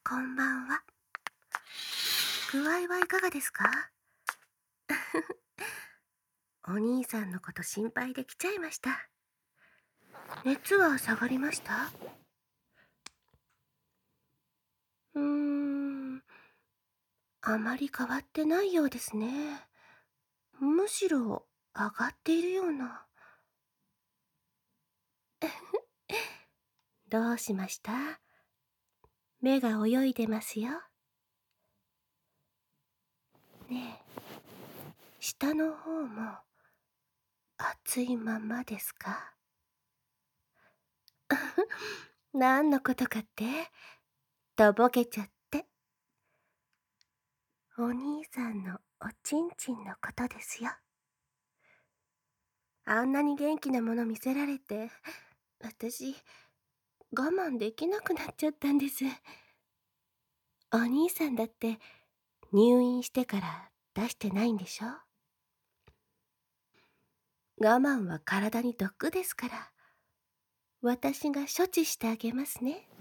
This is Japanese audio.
こんばんは。具合はいかがですか？お兄さんのこと心配で来ちゃいました。熱は下がりました？うーん、あまり変わってないようですね。むしろ上がっているような。どうしました？目が泳いでますよ。ねえ、下の方も熱いままですか？何のことかって？とぼけちゃって。お兄さんのおちんちんのことですよ。あんなに元気なもの見せられて、私、我慢できなくなっちゃったんです。お兄さんだって入院してから出してないんでしょ？我慢は体に毒ですから、私が処置してあげますね。